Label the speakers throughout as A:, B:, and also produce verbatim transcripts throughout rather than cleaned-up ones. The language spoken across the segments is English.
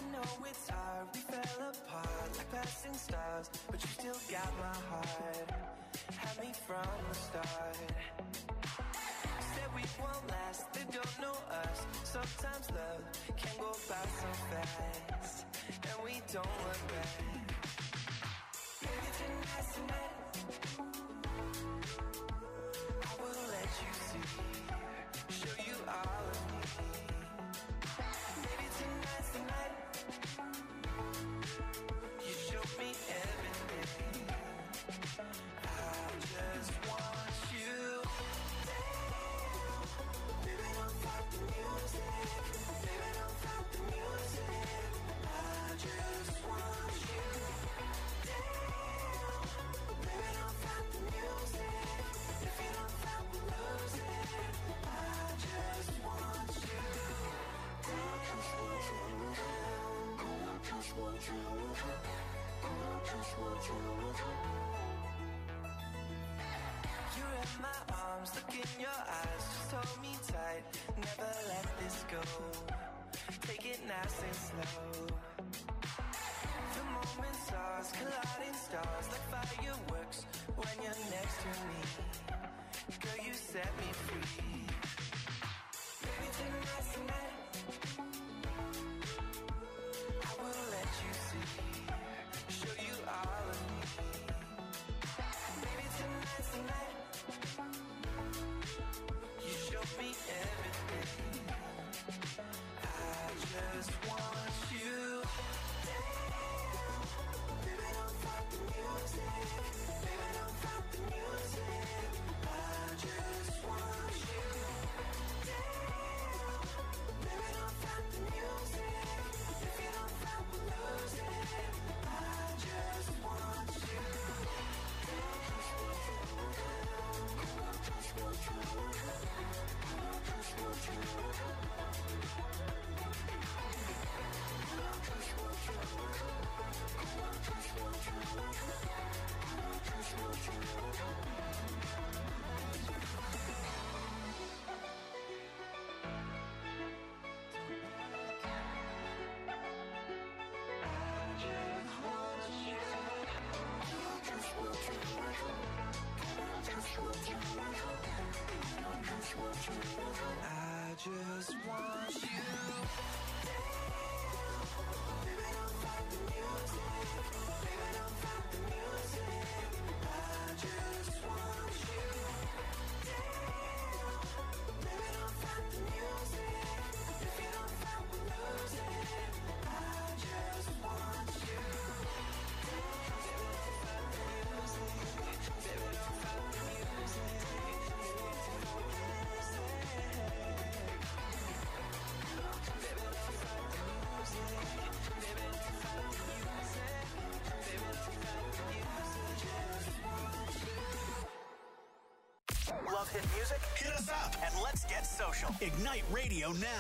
A: know it's hard, we fell apart like passing stars, but you still got my heart, had me from the start. Said we won't last, they don't know us. Sometimes love can go by so fast, and we don't look back. Baby, tonight's the night, I will let you see, show you all of me. Baby, tonight's the night, you show me everything. I just want you. Baby, don't fuck the music. Baby, don't fuck the music. I just want you. Damn. Baby, don't fuck the music. If you don't fuck, we'll lose it. I just want you. Damn. I just want you. I just want you. I just want you. You're in my arms, look in your eyes, just hold me tight, never let this go, take it nice and slow. The moment's ours, colliding stars like fireworks, when you're next to me, girl, you set me free. Baby, tonight's the night, I will let you see, show you all of me. Baby, tonight's the night, me everything. I just want you. Damn. Baby, don't fuck the music. Baby, don't fuck the music. I just want you. Damn. Baby, don't fuck the music. If you don't fuck, we'll lose it. I just want you. I just want you. I just want you. I just want you. Damn. Baby, don't fuck the music. Baby, don't fuck the music. I just want you. Damn. Baby, don't fuck the music. If you don't fuck, we'll lose it. I just want you. Damn. Baby, don't fuck the music. Baby, don't fuck the music.
B: Love hit music? Hit us up and let's get social. Ignite Radio now.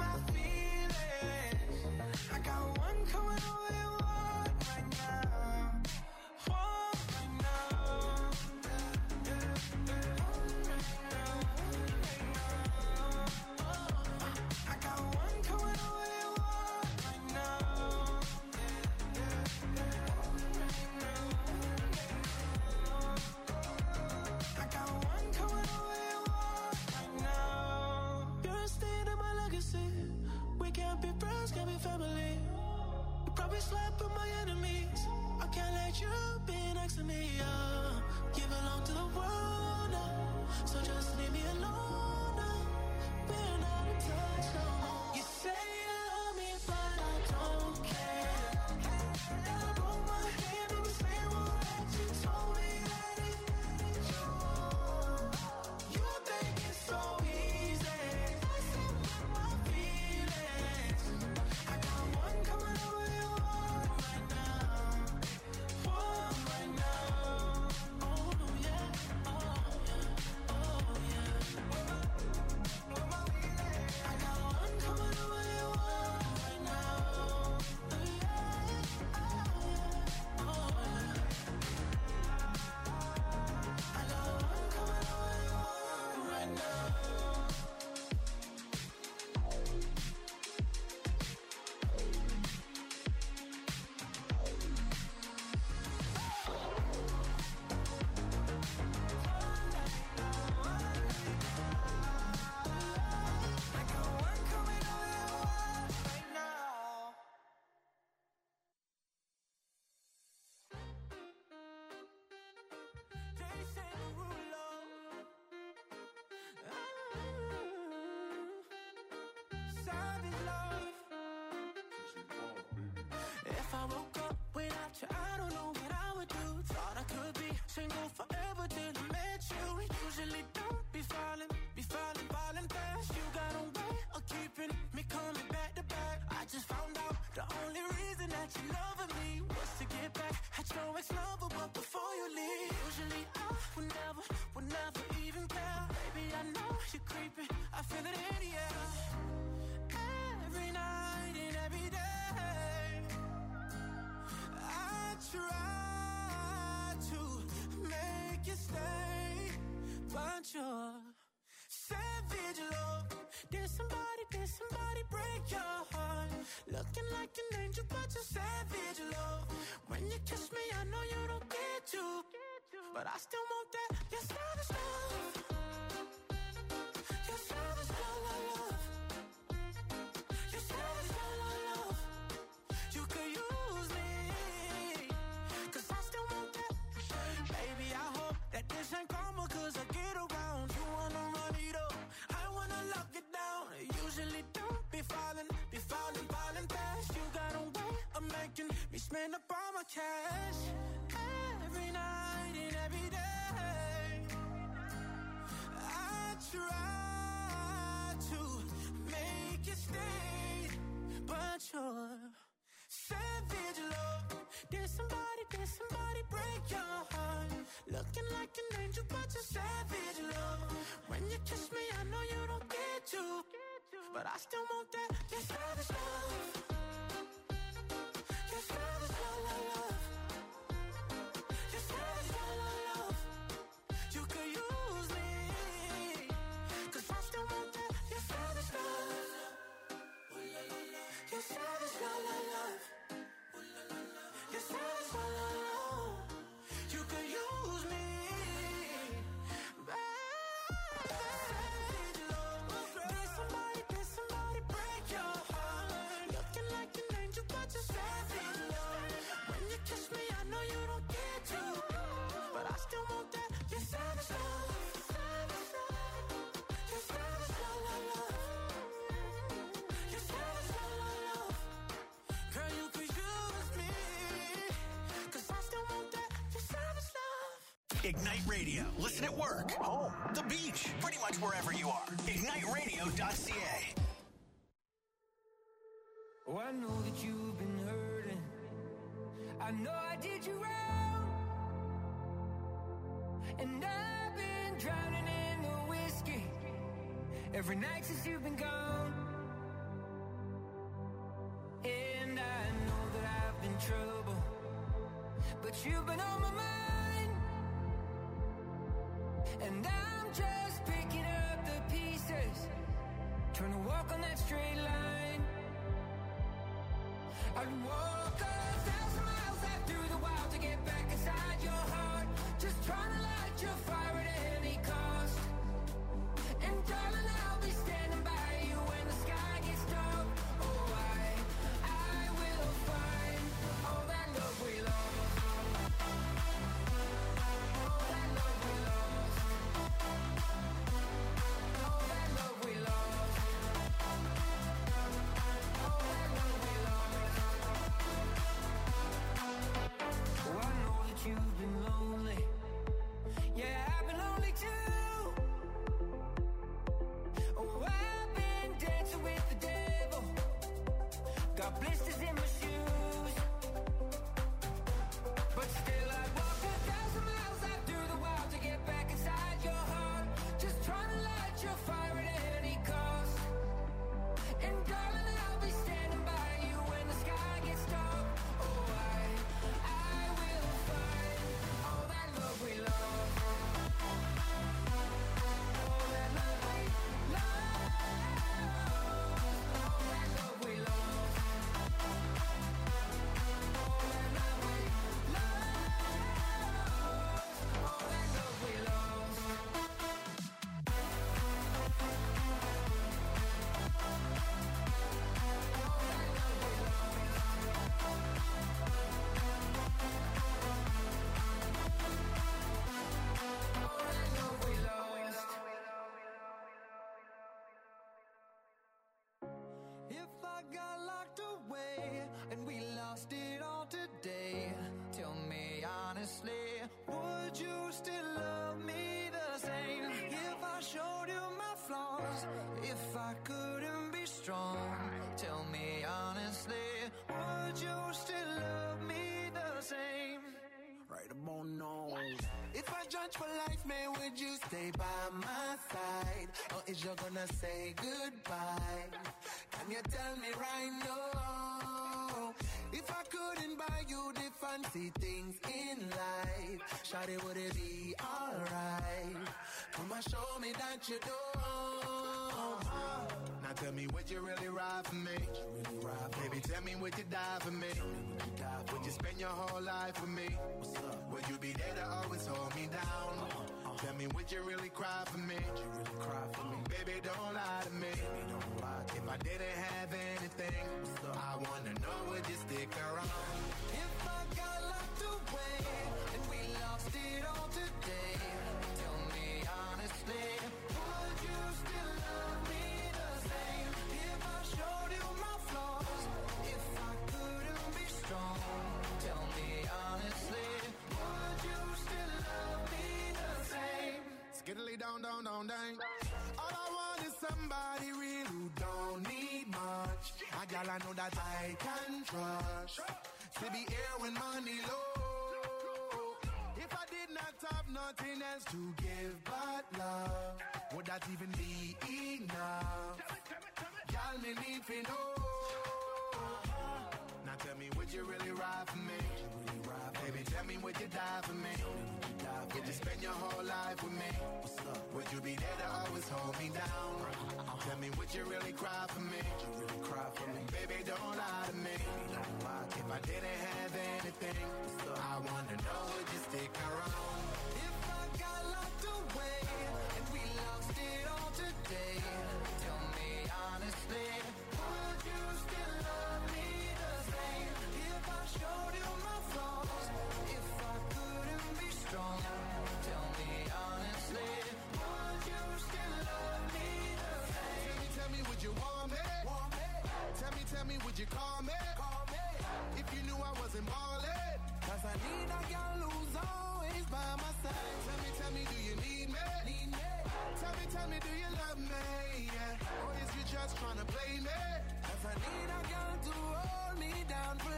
C: Coming away, one right now.
A: you, I don't know what I would do. Thought I could be single forever till I met you. Usually don't be falling, be falling, falling fast. You got a way of keeping me coming back to back. I just found out the only reason that you loving me was to get back at your ex-lover, but before you leave, usually I would never, would never even care. Baby, I know you're creeping, I feel it in the air. Every night and every day, I try to make you stay, but you're savage love. Did somebody, did somebody break your heart? Looking like an angel, but you're savage love. When you kiss me, I know you don't get to, but I still want that. You're savage love. You're savage love, love, love. You're savage love, love, love. You could use me, cause I still want that. Baby, I hope that this ain't karma, cause I get around. You wanna run it up, I wanna lock it down. Usually don't be falling, be falling, falling fast. You got a way of making me spend up all my cash. Every night and every day, I try to make you stay, but you're savage love. Did somebody, did somebody break your heart? Looking like an angel, but you're savage love. When you kiss me, I know you don't get to, but I still want that. You're savage love. You're savage love, love, love. You're savage love, love, love. You could use me, cause I still want that. You're savage love. You're savage love, love, love. You're savage love, love, love. You could use me, savage love. Did somebody, did somebody break your heart? Looking like an angel, but you're savage love. When you kiss me, I know you don't get to, but I still want that. You're savage love. You're savage love, love, love. You're savage love, love, love. Girl, you could use me, cause I still want that. You're savage love.
B: Ignite Radio. Listen at work, home, the beach, pretty much wherever you are. ignite radio dot c a.
C: Oh, I know that you've been hurting. I know I did you wrong. And I've been drowning in the whiskey every night since you've been gone. And I know that I've been trouble, but you've been on my mind. And I'm just picking up the pieces, trying to walk on that straight line. I'd walk a thousand miles out through the wild to get back inside your heart, just trying to light your fire at any cost. And darling, I'll be standing by you when the sky gets dark. Oh, I, I will find all that love we lost. All that love we lost. All that love we lost. All that love we lost. Oh, I know that you've been lonely. Yeah, I've been lonely too. Oh, I've been dancing with the devil, got blisters in my shoes, but still I'd walk a thousand miles out through the wild to get back inside your heart, just trying to light your fire at any cost. And darling, I'll be standing by you when the sky gets dark. Oh, I, I will find all that love we lost. All that love we lost. All that love we lost. All that love we lost. All that love we lost. All that love we lost.
D: If I got locked away and we lost it all today,
A: still love me the same? If I showed you my flaws, if I couldn't be strong, tell me honestly, would you still love me the same? Right about now. If I judge for life, man, would you stay by my side? Or is you gonna say goodbye? Can you tell me right now? If I couldn't buy you the fancy things in life, shawty, would it be alright? Come and show me that you do. Now tell me, would you really ride for me? Really ride for Baby, me? Tell me, would you die for me? Would you, die for would you spend your whole life with me? Would you be there to always hold me down? Uh-huh. Tell me, would you really cry for me? Would you really cry for me? Baby, don't lie to me. Baby, don't lie to if me. I didn't have anything, I wanna know, would you stick around? If I got locked away and we lost it all today, tell me honestly, would you still love me the same? If I showed you my flaws, if I couldn't be strong, tell me honestly, would you still love me the same? Skiddly down, down, down, down. All I want is somebody real who don't need much. A gal I know that I can trust. To be here when money low. If I did not have nothing else to give but love, would that even be enough? Gal, me need to know. Now tell me, would you really ride for me? Really ride for Baby, me? Tell me, would you die for me? Would you, die for would you spend your whole life with me? Would you be there to always hold me down? Uh-huh. Tell me, would you really cry for me? Would you really cry for me? Baby, don't lie to me. Don't lie to if me. I didn't have anything, I wanna know, would you stick around? If I got locked away and we lost it all today, tell me honestly, would you still love me the same? If I showed you my flaws, if I couldn't be strong, tell me honestly, would you still love me the same? Tell me, tell me, would you want me? Want me? Tell me, tell me, would you call me? Call me. If you knew I wasn't ballin', cause I need a girl who's always by my side. Tell me, tell me, do you need me? Need me? Tell me, tell me, do you love me? Yeah. Or is you just tryna play me? Cause I need a girl to hold me down for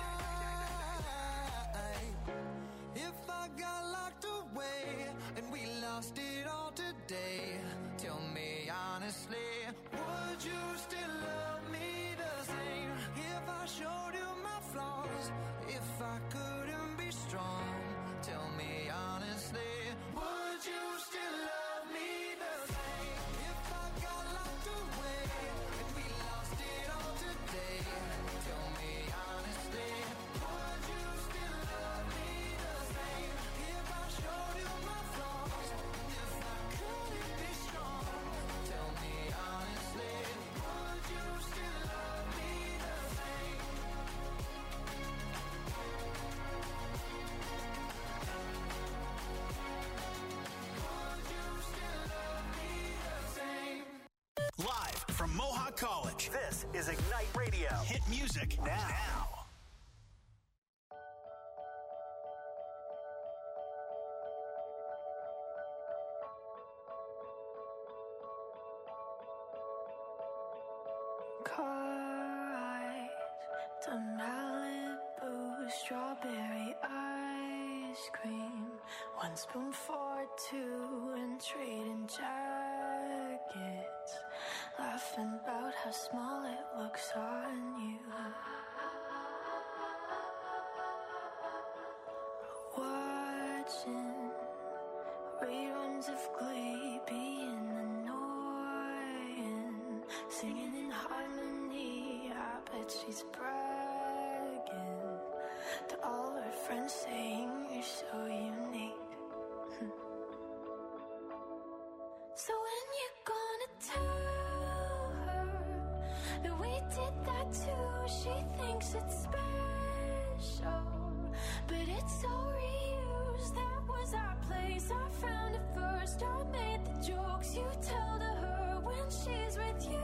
A: life. If I got locked away and we lost it all today, tell me honestly, would you still love me the same? If I showed you my flaws, if I couldn't be strong, tell me honestly, would you still love me the same? If I got locked away and we lost it all today, tell me honestly, would you still love me the same? If I showed you my flaws, if I couldn't be strong, tell me honestly, would you still love me the same? Would you still love me the same?
B: Live from Mohawk College, this is Ignite Radio. Hit music now. now.
D: Car eyes to Malibu, strawberry ice cream. One spoon for two and trading jackets, laughing about how small it looks on you. Watching reruns of Glee, being annoying, singing in harmony. I bet she's bragging to all her friends, saying you're so unique. So when you gonna tell her that we did that too? She thinks it's special, but it's so reused. That was our place, I found it first. I made the jokes you tell to her when she's with you.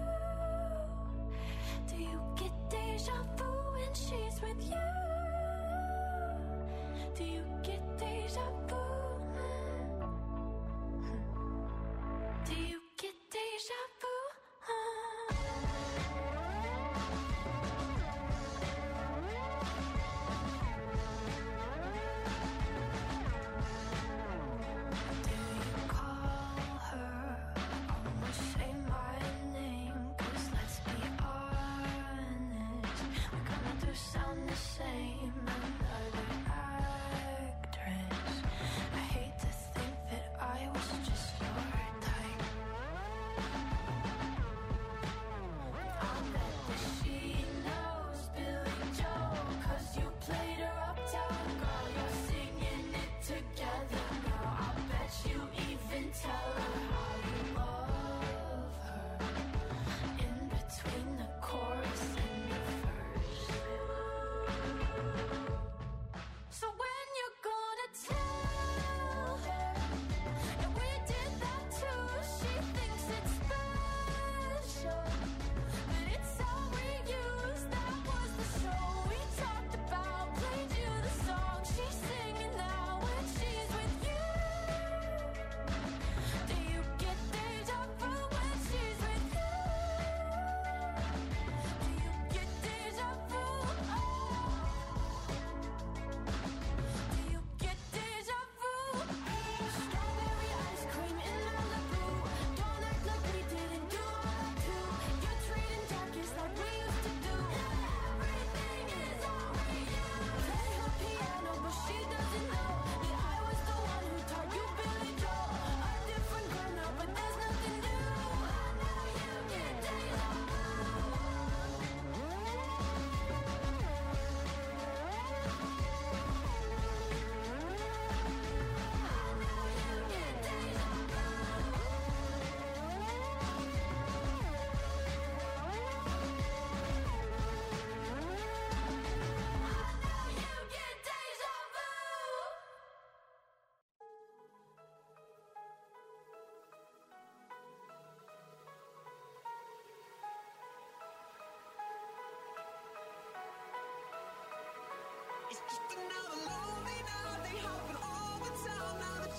D: Do you get deja vu when she's with you? Do you get deja vu?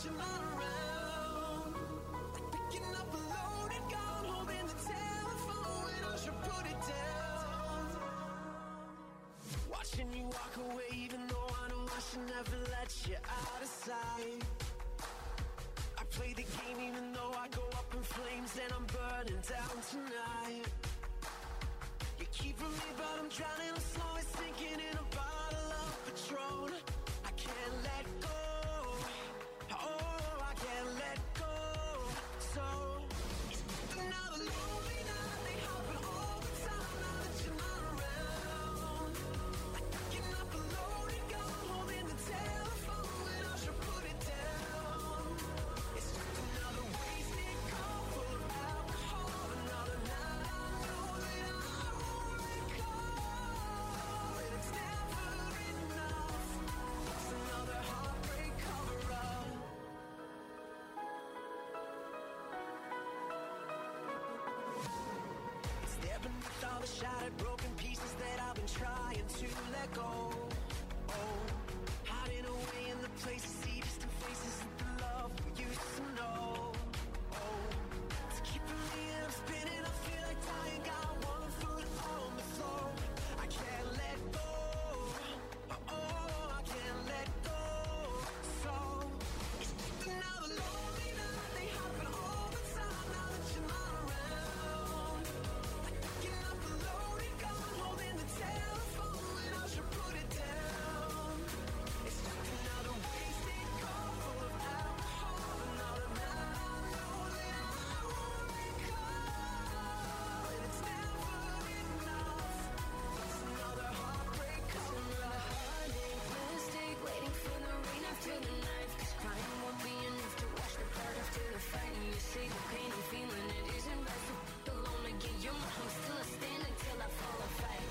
C: you're not around. Like picking up a loaded gun, holding the telephone when I should put it down. Watching you walk away, even though I know I should never let you out of sight. I play the game even though I go up in flames and I'm burning down tonight. You keep from me but I'm drowning, I'm slowly sinking in a bottle of Patron. I can't let go, oh I can't let go. So it's another lonely night, they happen all the time now that you're not around. Like picking up a loaded gun, holding the telephone when I should put it down. It's just another wasted call full of alcohol, another night I know that I won't recall. And it's never enough, it's another heartbreak cover-up. It's there beneath all the shattered, broken pieces that I've been trying to let go. Oh, hiding away in the places, see distant faces of the love we used to know. Oh, it's keeping me up, spinning, I feel like dying, got one foot on the floor. I can't let go, oh, I can't let go. So, it's just another lonely night, they happen all the time now that you're not around. Like picking up a loaded gun, holding the telephone when I should put it down. It's just another wasted call full of alcohol, another night I know that I won't recall. And it's never enough, it's another heartbreak cover-up. Heartache, mistake, waiting for the rain after the knife. Cause crying won't be enough to wash the blood after the fight. And you say the pain I'm feeling, it isn't right to be alone again. You're my home, still I stand until I fall or fight.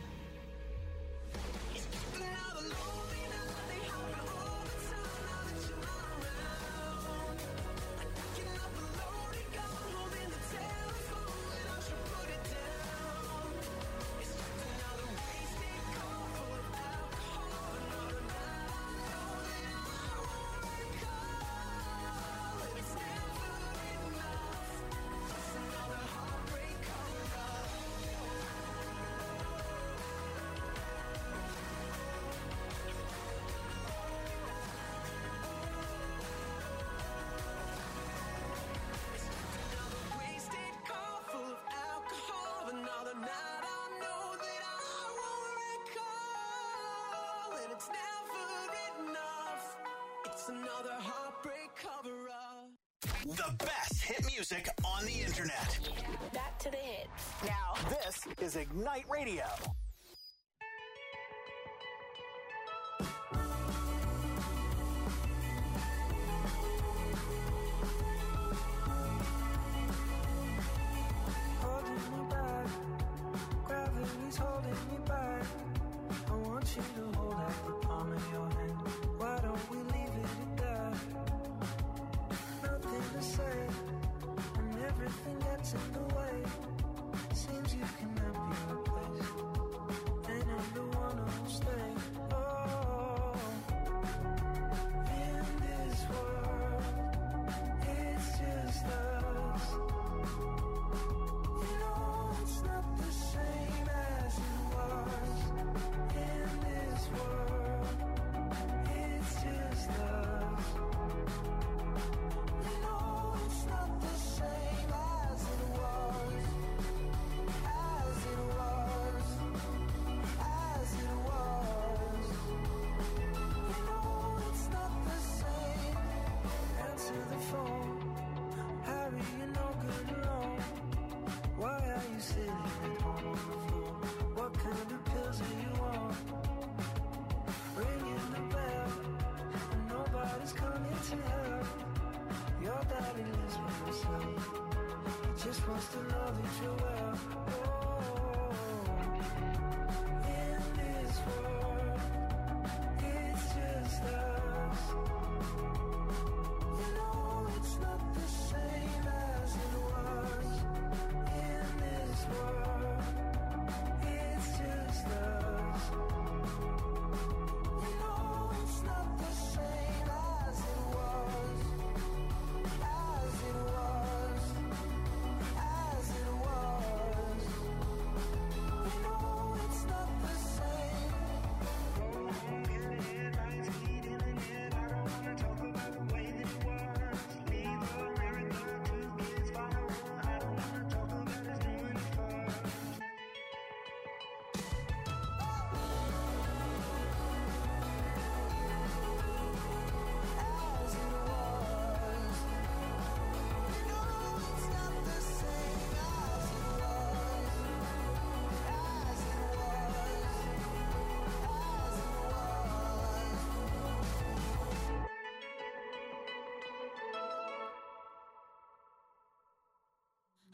C: It's just another lonely night, they happen all the time now that you're not around. Like picking up a loaded gun, holding the telephone when I should put it down. It's just another wasted call full of alcohol, another night I know that I won't recall. And it's never enough, it's another heartbreak cover-up. Another wasted call full of alcohol, another night I know that I won't recall. And it's never enough, it's another heartbreak cover-up.
B: The best hit music on the internet.
E: Back to the hits.
B: Now, this is Ignite Radio.
F: Holding me back, gravity's holding me back. I want you to hold out the palm of your hand. Why don't we leave it at that? Nothing to say, and everything gets in the way. Seems you cannot be replaced, and I'm the one who'll stay. Oh, in this world, it's just us. You know it's not the same as it was. In this world, it's just us. You know it's not the same as it was. As it was. As it was. You know it's not the same. Answer the phone. Harry, you're no good alone. Why are you sitting at home on the floor? What kind of pills are you on? Ringing the bell, and nobody's coming to help. Your daddy lives by himself. He just wants to know that you're well. Oh, in this world, it's just us. You know it's not the same as it was. In this world, it's just us. You know it's not the same as it was.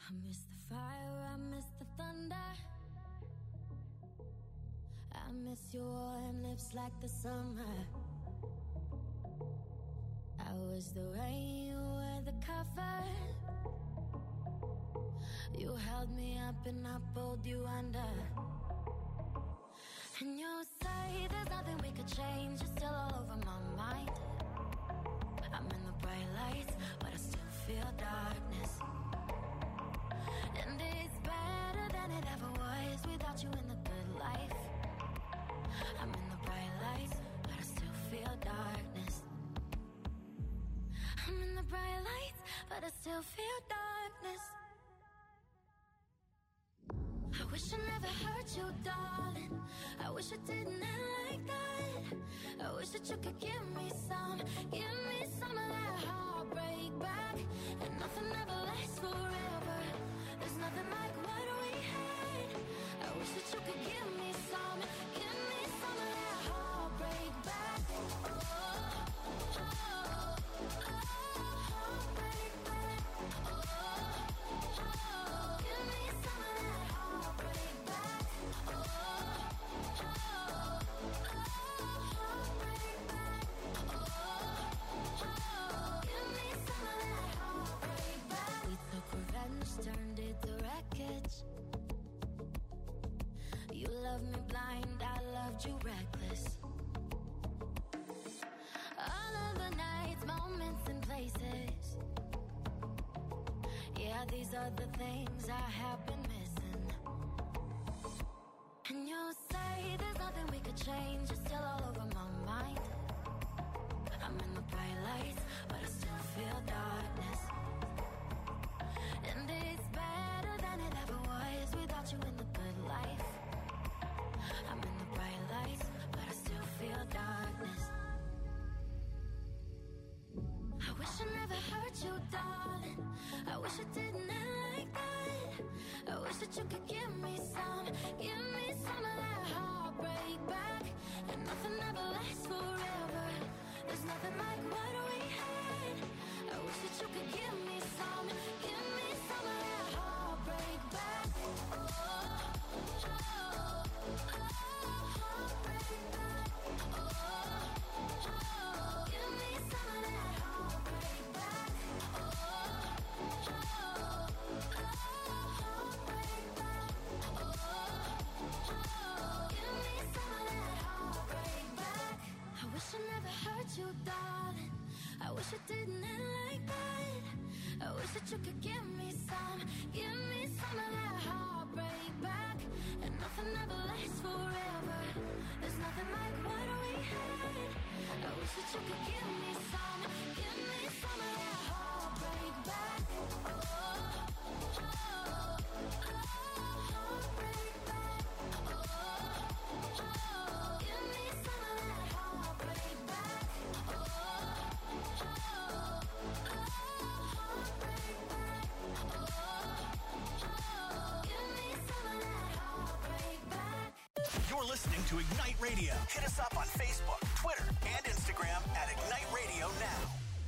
D: I miss the fire, I miss the thunder. I miss your warm lips like the summer. I was the rain, you were the cover. You held me up and I pulled you under. And you say there's nothing we could change. You're still all over my mind. I'm in the bright lights, but I still feel darkness. And it's better than it ever was without you in the good life. I'm in the bright lights, but I still feel darkness. I'm in the bright lights, but I still feel darkness. I wish I never hurt you, darling. I wish I didn't end like that. I wish that you could give me some, give me some of that heartbreak back. And nothing ever lasts forever. There's nothing like what we had. I wish that you could give me some, give me some of that heartbreak back. Oh, oh, oh, heartbreak back. Oh, oh, give me some of that heartbreak back. Oh, oh, heartbreak back. Oh, oh, give me some of that heartbreak back. We took revenge, turned it to wreckage. You loved me blind, I loved you reckless. All of the nights, moments and places. Yeah, these are the things I have been missing. And you say there's nothing we could change. You're still all over my mind. I'm in the bright lights, but I still feel darkness. And it's better than it ever was without you in the good life. I'm in the bright lights, but I still feel darkness. I wish I never hurt you, darling. I wish it didn't end like that. I wish that you could give me some, give me some of that heartbreak back. And nothing ever lasts forever. There's nothing like what we had. I wish that you could give me some, give me some of that heartbreak back. Oh, oh, oh, heartbreak back. Oh, oh, give me some of that heartbreak back. Oh, oh, heartbreak back. Oh, oh, give me some of that heartbreak back. I wish I never hurt you, darling. I wish it didn't end like that. I wish that you could give me some, give me some of that heartbreak back. And nothing ever lasts forever. There's nothing like what we had. I wish that you could give me some, give me some of that heartbreak back. Oh, oh, oh, heartbreak back. Oh, oh, give me some of that heartbreak back. Oh, oh, heartbreak back. Oh, oh, give me some of that heartbreak back.
B: You're listening to Ignite Radio. Hit us up on Facebook, Twitter, and Instagram at Ignite Radio Now.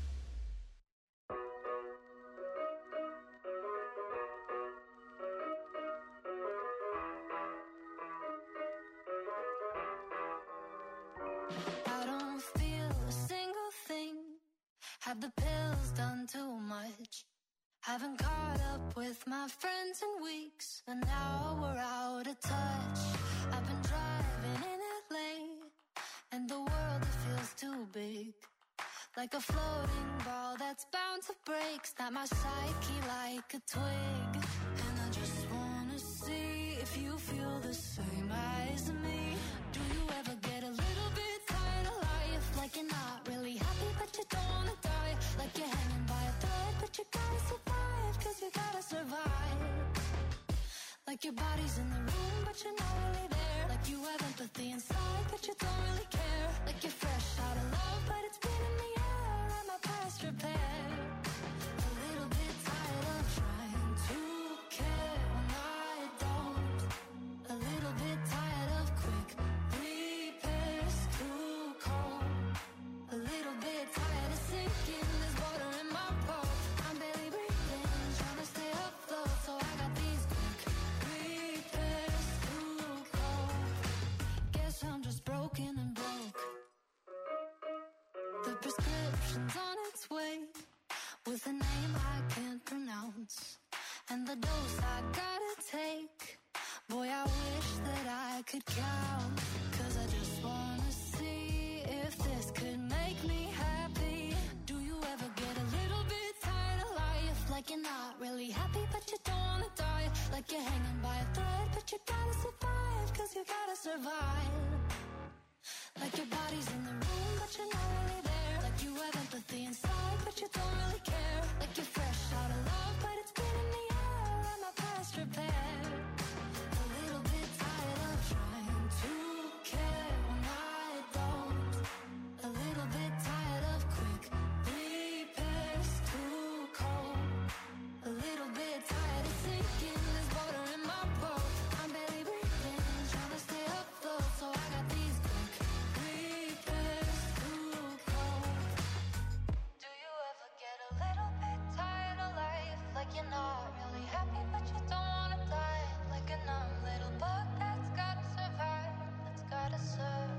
D: I don't feel a single thing. Have the pills done too much? Haven't caught up with my friends in weeks, and now we're out of touch. I've been driving in L A, and the world, it feels too big. Like a floating ball that's bound to break. Snap my psyche like a twig. And I just wanna see if you feel the same as me. Do you ever get a little bit tired of life? Like you're not really happy but you don't wanna die. Like you're hanging by a thread but you gotta survive. Cause you gotta survive. Like your body's in the room but you're not really there. Like you have empathy inside but you don't really care. Like you're fresh out of love but it's been in the air. Am I past repair? A little bit tired of trying to care when I don't. A little bit tired of quick repairs too cold. A little bit tired of sinking. There's water in my pulse. I'm barely breathing, trying to stay afloat. So The prescription's on its way with a name I can't pronounce, and the dose I gotta take. Boy, I wish that I could count, 'cause I just wanna see if this could make me happy. Do you ever get a little bit tired of life? Like you're not really happy, but you don't wanna die. Like you're hanging by a thread, but you gotta survive, 'cause you gotta survive. Like your body's in the room, but you're not really there. Like you have empathy inside, but you don't really care. Like you're fresh out of love, but it's been in the air, and my past repaired. A little bit tired of trying to care when I don't. A little bit tired of quick repairs, too cold. A little bit tired of sinking, there's water in my boat. I'm barely breathing, trying to stay afloat, so I got these quick repairs, too cold. Do you ever get a little bit tired of life? Like you're not really happy, but you don't wanna die. Like a numb little bug that's gotta survive, that's gotta survive.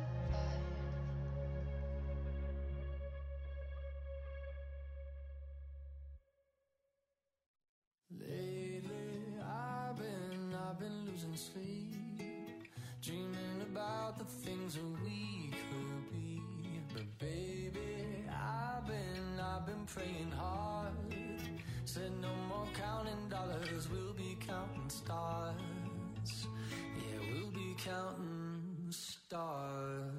F: Lately, I've been, I've been losing sleep, dreaming about the things that we could be. But baby, I've been, I've been praying hard. Said no more counting dollars, we'll be counting stars. Yeah, we'll be counting stars.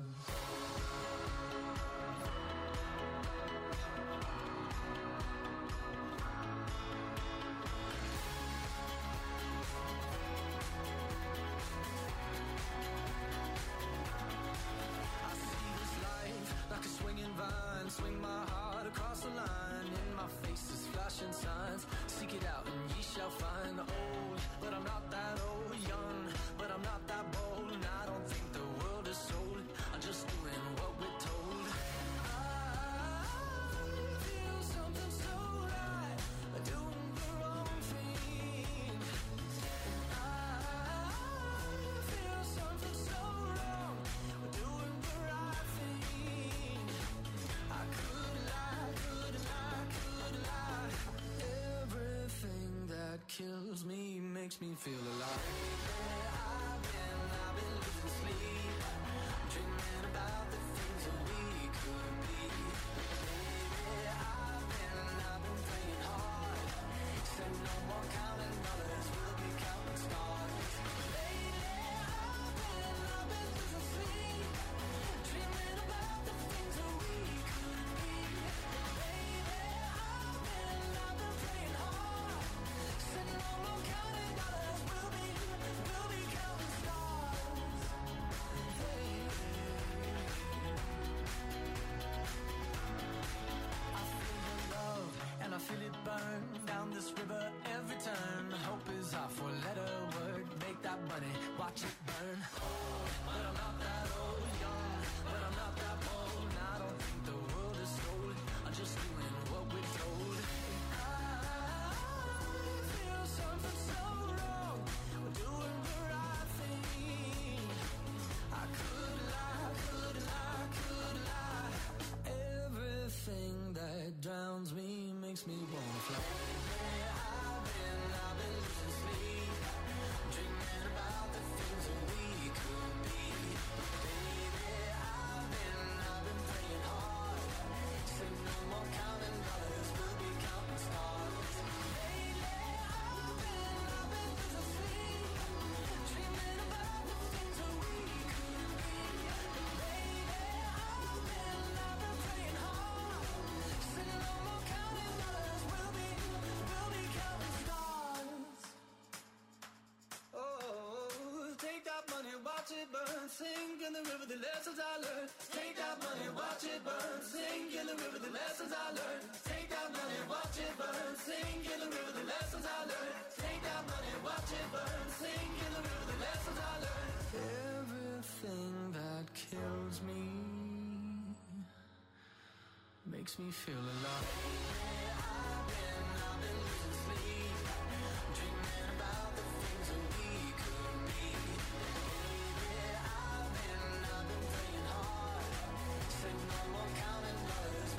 F: Like a swinging vine, swing my heart across the line. In my face is flashing signs. Seek it out and ye shall find. Old, but I'm not that old. Young, but I'm not that bold. And I don't think the world is sold. I'm just doing what we're told. I feel something so right, doing the wrong thing. I feel something so wrong, doing the right thing. I could lie, could lie, could lie. Everything that kills me makes me feel alive. Yeah, I've been, I've been losing sleep, dreaming about the things that we could be. Baby, I've been, I've been praying hard. Said no more counting dollars, we'll be counting stars. Lately, I've been, I've been losing sleep, dreaming about the things that we could be. Baby, I've been, I've been praying hard. Said no more counting dollars, we'll be, we'll be counting stars. Hey. I feel the love and I feel it burn down this river every turn. Hope is our four-letter word. Make that money, watch it burn. Old, but I'm not that old. Young, but I'm not that bold. And I don't think the world is sold. I'm just doing what we're told. And I feel something so wrong, doing the right thing. I could lie, could lie, could lie. Everything that drowns me makes me wanna fly. Yeah, I've been, I've been losing sleep, dreaming about the things that we could be. Baby, I've been, I've been praying hard. Said no more counting dollars, we'll be counting stars. Lately, I've been, I've been losing sleep, dreaming about the things that we could be. Baby, I've been, I've been praying hard. Said no more counting dollars, we'll be, we'll be counting stars. Oh, take that money, watch it burn, sink in the river, the lessons I learned. Take that money, watch it burn, sink in the river, the lessons I learned. Take that money, watch it burn, sink in the river, the lessons I learned. Take that money, watch it burn, sink in the river, the lessons I learned. Everything that kills me makes me feel alive. I've been, I've been losing sleep, dreaming about the things that we could be. Baby, I've been, I've been praying hard. Said no more counting dollars,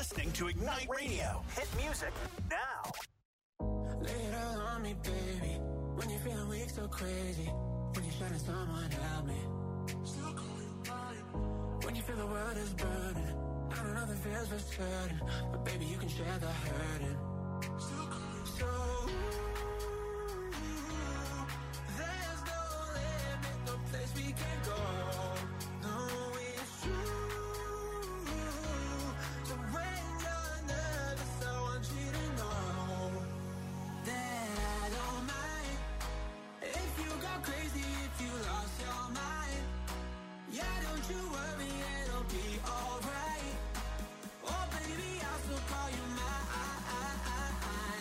B: listening to Ignite Radio. Hit music now.
F: Lay it all on me, baby. When you're feeling weak, so crazy. When you're shining, someone help me. Still call you mine. When you feel the world is burning, I know nothing feels for certain, but baby, you can share the hurting. Still call you so. There's no limit, no place we can go. No, it's true. So when you're nervous, I want you to know that I don't mind if you go crazy, if you lost your mind. Yeah, don't you worry, it'll be alright. Oh baby, I'll still call you mine.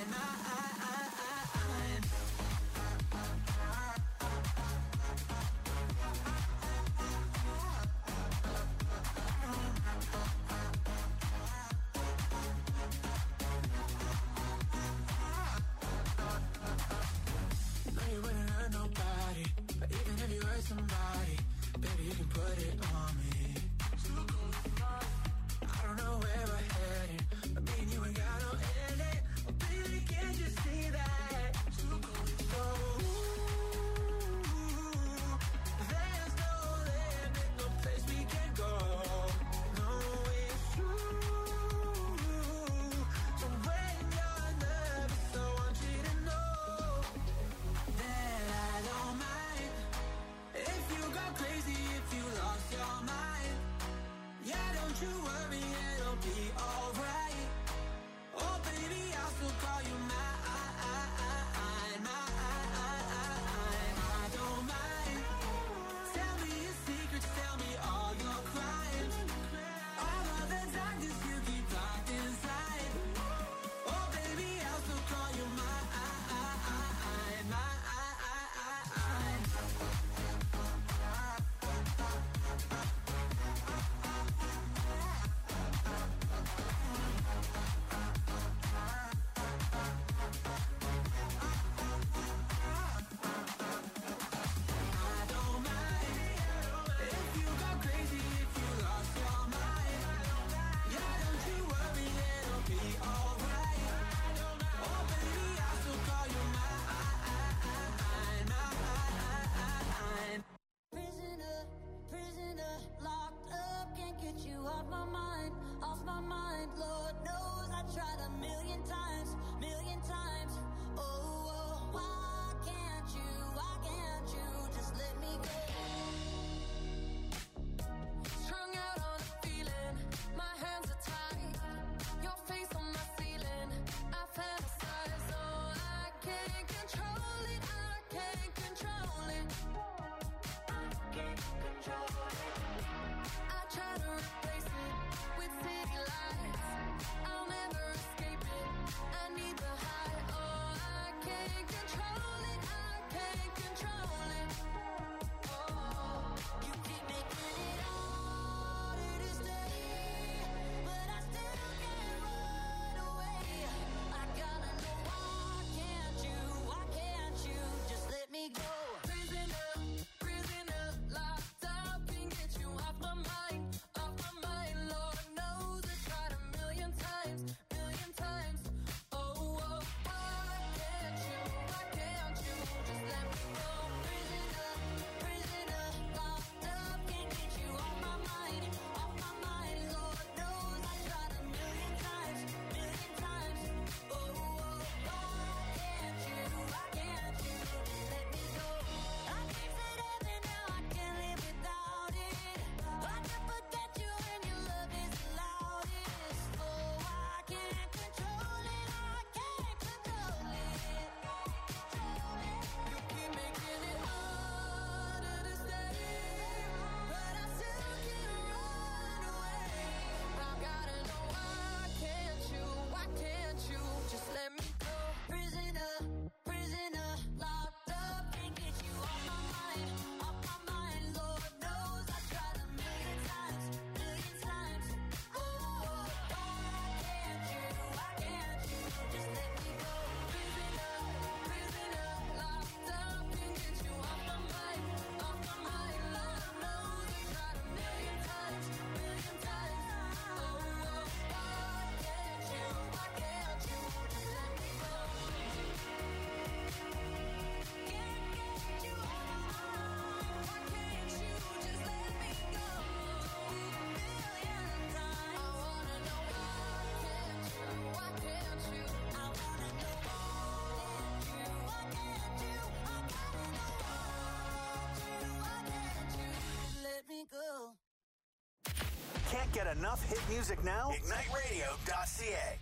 B: get enough hit music now? ignite radio dot c a.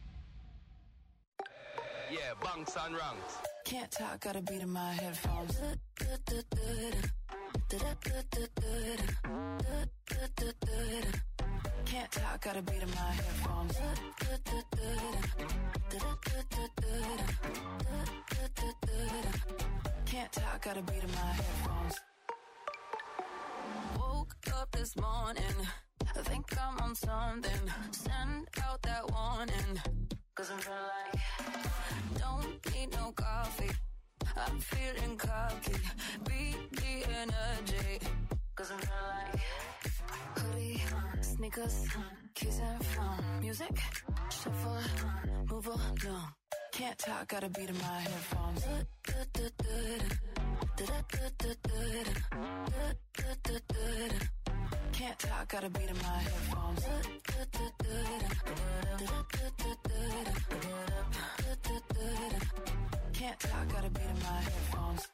G: Yeah, bunks and ranks.
H: Can't talk, got a beat in my headphones. Can't talk, got a beat in my headphones. Can't talk, got a beat in my headphones. Woke up this morning, I think I'm on something. Send out that warning, cause I'm feeling like don't need no coffee. I'm feeling cocky. Beat the energy, cause I'm feeling like hoodie, sneakers, keys and phone. Music, shuffle, move along. Can't talk, got a beat in my headphones. Can't talk, got a beat in my headphones. Can't talk, got a beat in my headphones.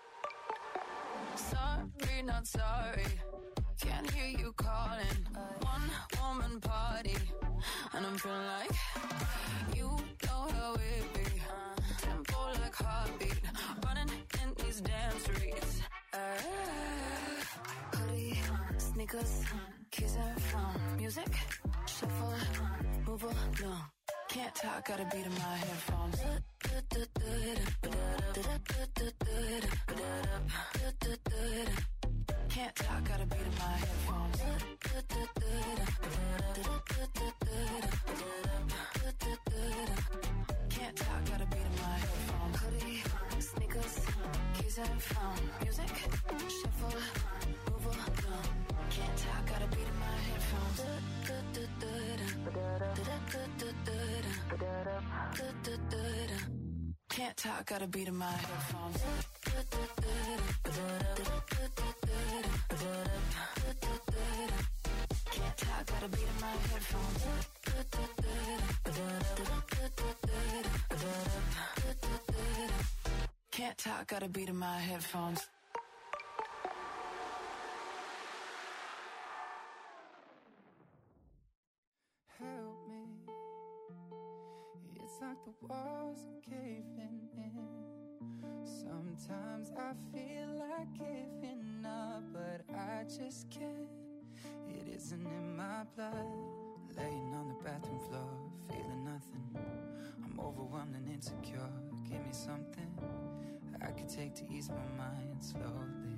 H: Sorry, not sorry. Can't hear you calling. One woman party, and I'm feeling like you know how it be. Tempo like heartbeat, running in these damn streets. Uh, hoodie, sneakers, keys and phone. Music, shuffle, move along. Can't talk, got a beat in my headphones. Can't talk, got a beat in my headphones. Can't talk, got a beat in my headphones. Hoodie, sneakers, keys and phone. Music, shuffle, move along. Can't talk, got a beat in my headphones. Can't talk, got a beat in my headphones. Can't talk, got a beat in my headphones. Can't talk, got a beat in my headphones.
F: Help me. It's like the walls are caving in. Sometimes I feel like giving up, but I just can't. It isn't in my blood. Laying on the bathroom floor, feeling nothing. I'm overwhelmed and insecure. Give me something I could take to ease my mind slowly.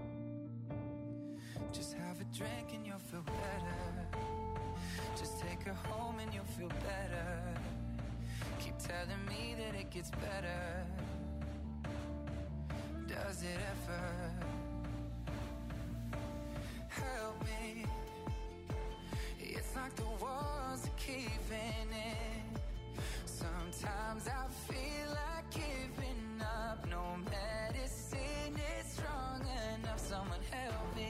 F: Just have a drink and you'll feel better. Just take her home and you'll feel better. Keep telling me that it gets better. Does it ever? Help me. It's like the walls are caving in. Sometimes I feel like giving up. No medicine is strong enough. Someone help me.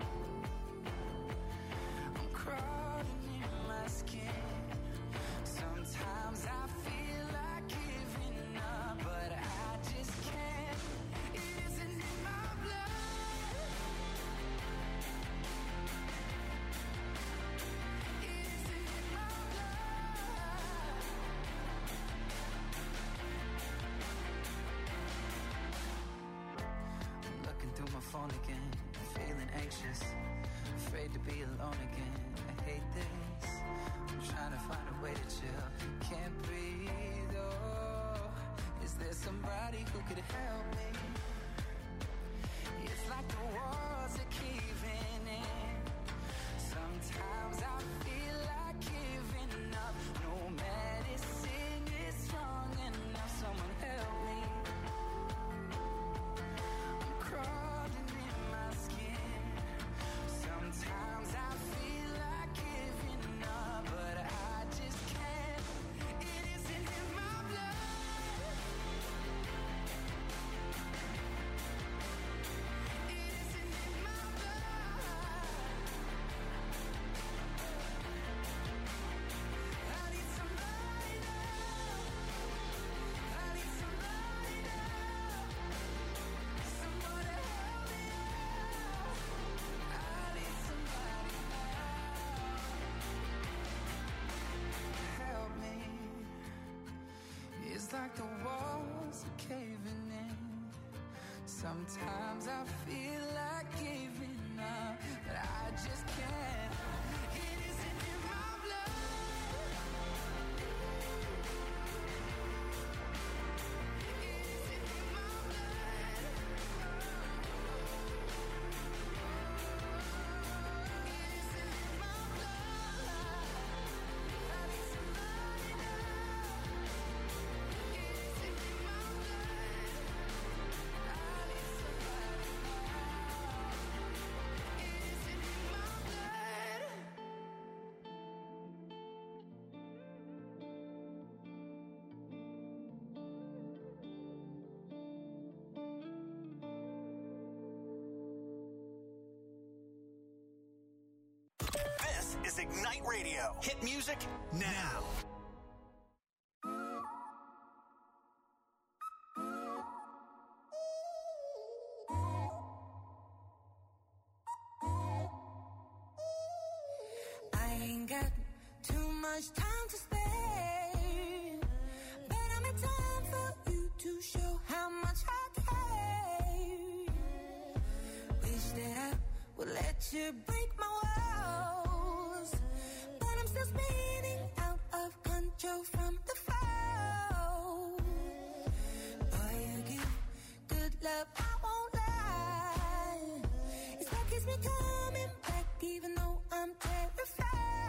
F: I'm crawling in my skin. Sometimes I feel like giving up, but I just can't. It isn't in my blood. It isn't in my blood. I'm looking through my phone again, feeling anxious, afraid to be alone again. I hate this. I'm trying to find a way to chill. Can't breathe, oh. Is there somebody who could help me? It's like the walls are caving in. Sometimes I feel like giving up. No medicine is strong enough. Someone help me. I'm crawling in my skin. Sometimes I feel like giving up, but I just like the walls are caving in. Sometimes I feel like giving up, but I just can't. It isn't in my blood. It isn't in my blood. It isn't in my blood. I need somebody now. It isn't in my blood. I need somebody now. It isn't in my blood.
B: This is Ignite Radio. Hit music now.
F: I ain't got too much time to spare, but I'm in time for you to show how much I care. Wish that I would let you break my walls, but I'm still spinning out of control from the fall. Boy, you give good love, I won't lie. It's what keeps me coming back, even though I'm terrified.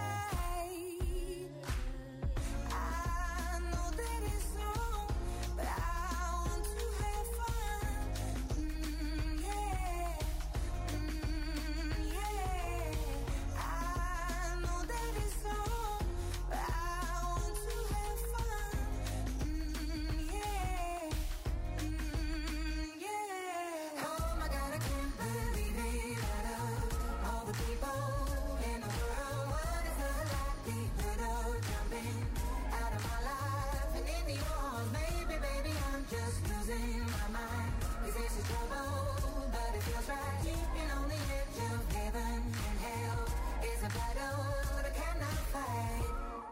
F: I know that it's wrong, but I want to have fun. Mm, yeah, mm, yeah. I know that it's wrong, but I want to have fun. Mm, yeah, mm, yeah. Oh my God, I can't believe it. Out of all the people in the world, what is the likelihood of jumping out of my life and into yours? Maybe, baby, I'm just losing my mind. 'Cause this is trouble, but it feels right. Keeping on the edge of heaven and hell is a battle that I cannot fight.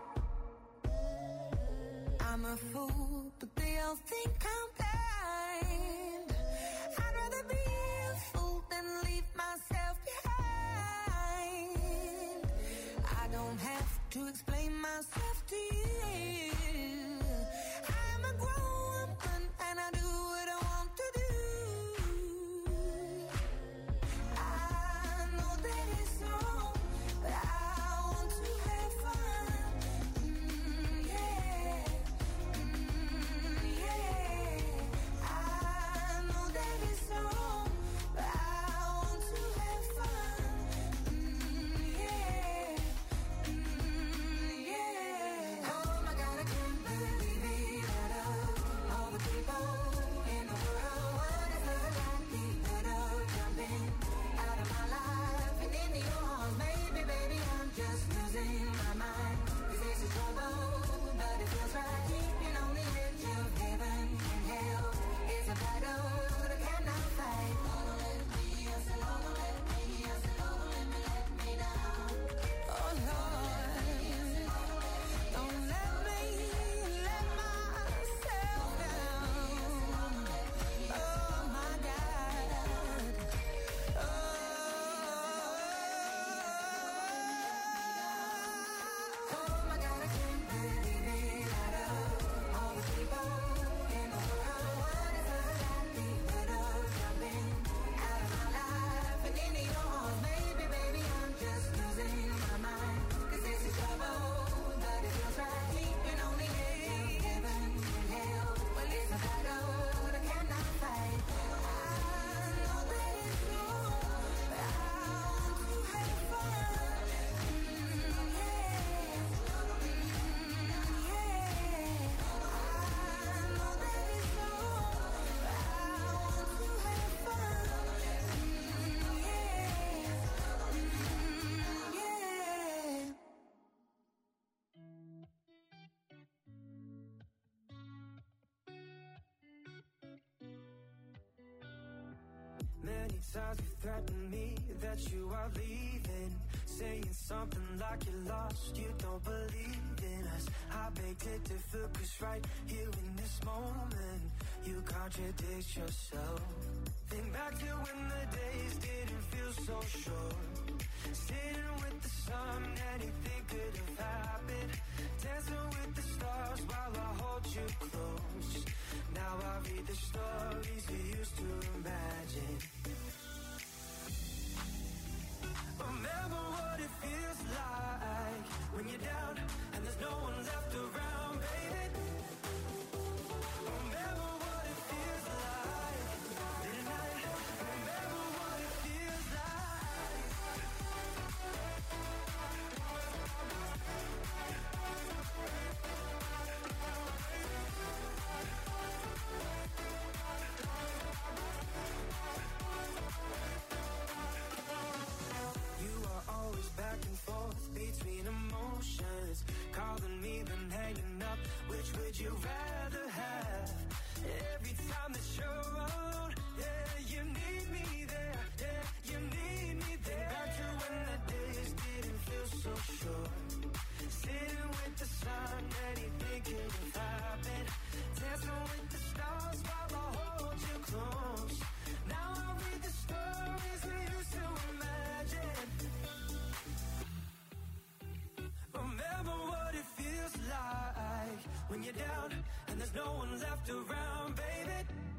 F: I'm a fool, but they all think I'm blind. I'd rather be a fool than leave myself behind. I don't have to explain myself to you. I'm a grown woman and I do what I want to do. I know that it's wrong, but I want to have fun. Mm, yeah, mm, yeah. I know that it's wrong, but I want to have fun. Mm, yeah, mm, yeah. Oh my God, I can't believe it. Out of all the people in the world, what is the likelihood of jumping out of my life and into yours? Maybe, baby, I'm just losing my mind. 'Cause this is trouble, but it feels right. Keeping on the edge of heaven and hell is a battle that I cannot fight. Don't let me, I said, don't let me, I said, don't let me let me down. Oh Lord, don't let me let myself down. Oh my God. Oh, oh my God, I can't believe it. Out of all the people in the world, what is the likelihood of jumping out of my life and into yours? Maybe, baby, I'm just losing my mind. 'Cause this is trouble, but it feels right. Keeping on the edge of heaven and hell. Well, it's a battle that I cannot fight. I know that it's wrong, but I want to have fun. Mm, yeah, mm, yeah. I know that it's wrong, but I want to have fun. Mm, yeah, mm, yeah.
A: Many times you threaten me that you are leaving, saying something like you're lost, you don't believe in us. I beg to differ, 'cause right here in this moment, you contradict yourself. Think back to when the days didn't feel so short. Sitting with the sun, anything could have happened. Dancing with the stars while I hold you close. Now I read the stories we used to imagine. Remember what it feels like when you're down and there's no one left around, baby. Remember what it feels like in the night. Remember what it feels like. You are always back and forth between emotions, calling me then hanging up. Which would you rather have? Every time that you're around, yeah, you need me there, yeah, you need me there. Back to when the days didn't feel so short. Sitting with the sun, anything could have happened. Dancing with the stars while I hold you close. Now I read the stories we used to imagine. Remember what it feels like when you're down and there's no one left around, baby.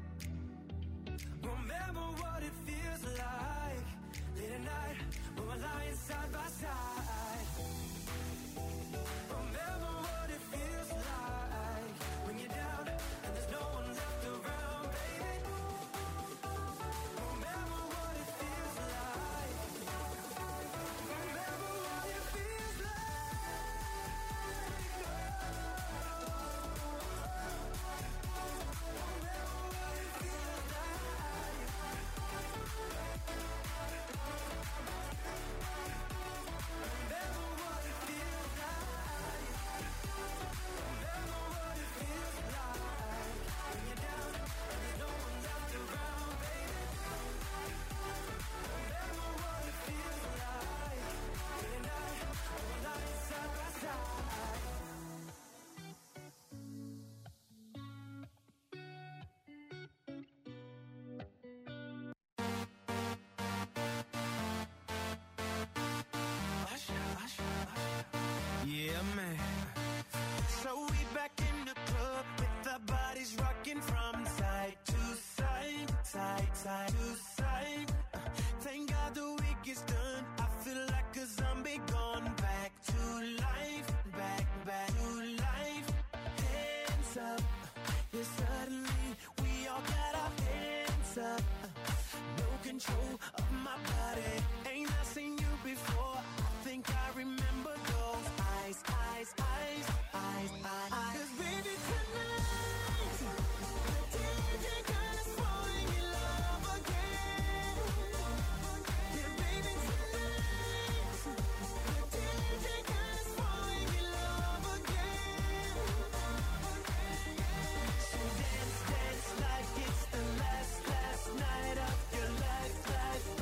A: Remember what it feels like late at night when we're lying side by side. Remember what it feels like when you're down and there's no one left around, baby. Remember what it feels like. Remember what it feels Yeah, man. So we back in the club with our bodies rocking from side to side, side, side to side. Uh, Thank God the week is done. I feel like a zombie gone back to life, back, back to life. Hands up, yeah, suddenly we all got our hands up. Uh, No control of my body. Ain't I seen you before? I think I remember those eyes, eyes, eyes, eyes, eyes. 'Cause baby tonight, the D J got us falling in love again. Yeah, baby tonight, the D J got us falling in love again. So dance, dance like it's the last, last night of your life, life,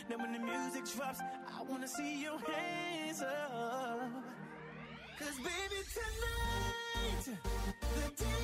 F: Then when the music drops, I wanna see your hands up. Cause baby, tonight, the day